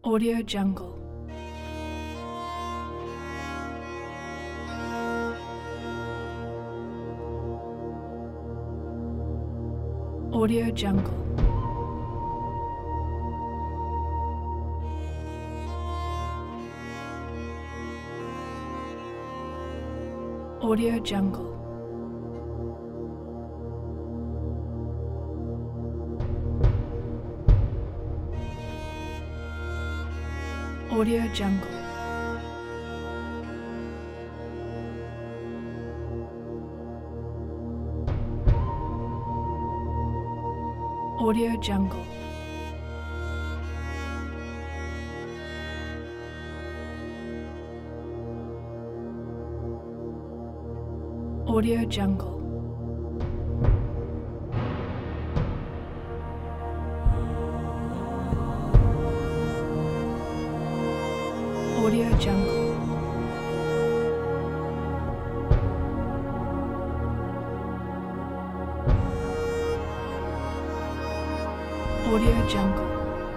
Audio Jungle. Audio Jungle. Audio Jungle. Audio Jungle. Audio Jungle. Audio Jungle. Audio Jungle. Audio Jungle.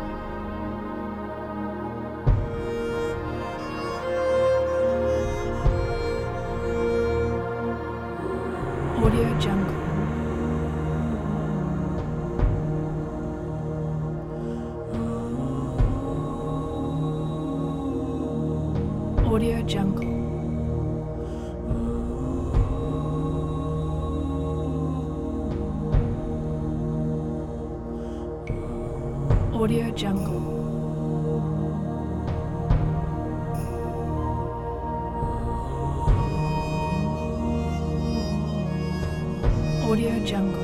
Audio Jungle. Audio Jungle. Audio Jungle. Audio Jungle.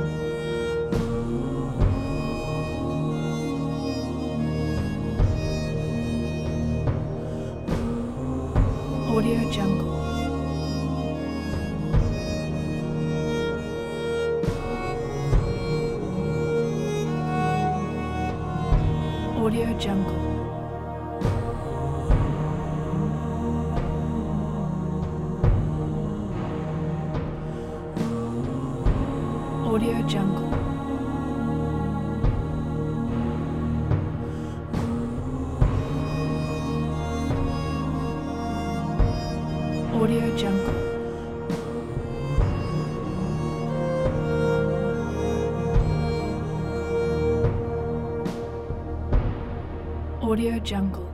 Audio Jungle. Audio Jungle. Audio Jungle. Audio Jungle. Audio Jungle.